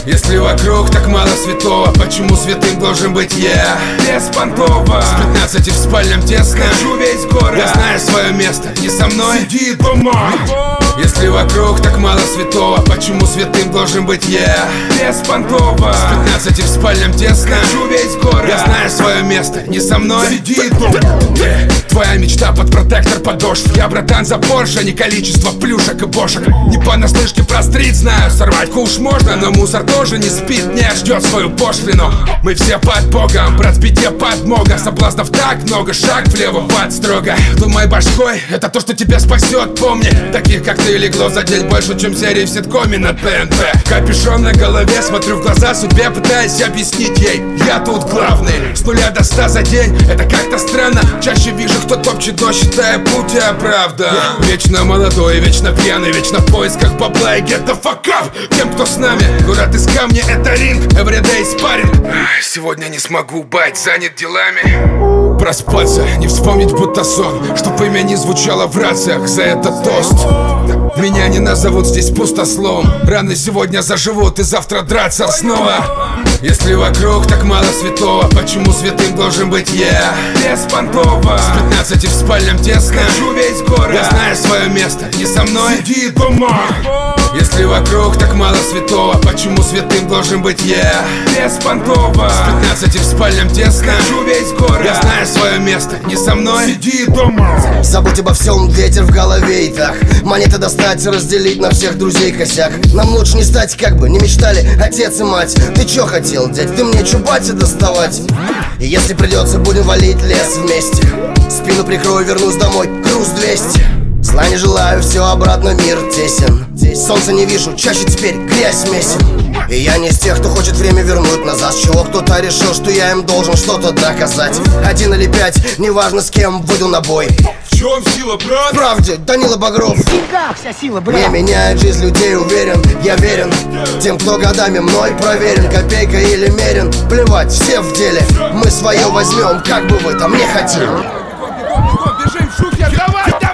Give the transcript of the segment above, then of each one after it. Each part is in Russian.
Если вокруг так мало святого, почему святым должен быть я? Беспонтово. С 15 в спальном тесно, скажу весь город. Я знаю свое место, не со мной. Сиди дома. Если вокруг так мало святого, почему святым должен быть я? Беспонтово. С 15 в спальном тесно, скажу весь город. Я знаю свое место, не со мной. Сиди дома. Твоя мечта под протектор подошв. Я, братан, за Порше, не количество плюшек и бошек. Не понаслышке про стрит знаю, сорвать куш можно, но мусор тоже не спит, не ждет свою пошлину. Мы все под Богом, брат, в беде подмога. Соблазнов так много, шаг влево под строго. Думай башкой, это то, что тебя спасет, помни. Таких как ты легло за день больше, чем серии в ситкоме на ТНТ. Капюшон на голове, смотрю в глаза судьбе, пытаясь объяснить ей: я тут главный. С 0 до 100 за день, это как-то странно. Чаще вижу, кто топчет, но считая путь оправдан. Вечно молодой, вечно пьяный, вечно в поисках бабла и get the fuck up. Тем, кто с нами, город из камня, это ринг, everyday спарринг. Сегодня не смогу, бать, занят делами. Проспаться, не вспомнить будто сон, чтоб имя не звучало в рациях, за этот тост. Меня не назовут здесь пустословом. Раны сегодня заживут и завтра драться снова. Если вокруг так мало святого, почему святым должен быть я? Беспонтово. С 15 в спальном тесно, скажу весь город. Я знаю свое место, не со мной. Сиди дома. Если вокруг так мало святого, почему святым должен быть я? Беспонтово. С 15 в спальном тесно, скажу весь город. Я знаю свое место, не со мной. Сиди дома. Забудь обо всем, ветер в голове и так. Монеты достать, разделить на всех друзей косяк. Нам лучше не стать, как бы не мечтали отец и мать. Ты чё хотел, дядь? Ты мне чё, батя, доставать? И если придется, будем валить лес вместе. Спину прикрою, вернусь домой, груз 200. Зла не желаю, все обратно, мир тесен. Солнца не вижу, чаще теперь грязь месен. И я не из тех, кто хочет время вернуть назад. С чего кто-то решил, что я им должен что-то доказать. 1 или 5, неважно с кем, выйду на бой. В чем сила, брат? В правде, Данила Багров. Как вся сила, брат? Не меняет жизнь людей, уверен, я верен тем, кто годами мной проверен. Копейка или мерен, плевать, все в деле. Мы свое возьмем, как бы вы там не хотели. Бежим, шухер, давай, давай!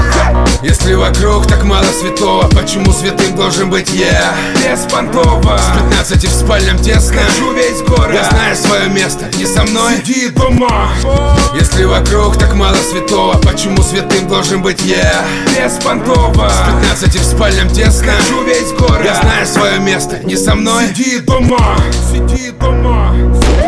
Если вокруг так мало святого, почему святым должен быть я? Беспонтово. С 15 в спальном тесно, скажу весь город. Я знаю свое место, не со мной. Сиди дома. Если вокруг так мало святого, почему святым должен быть я? Беспонтово. С 15 в спальном тесно, скажу весь город. Я знаю свое место, не со мной. Сиди дома. Сиди дома.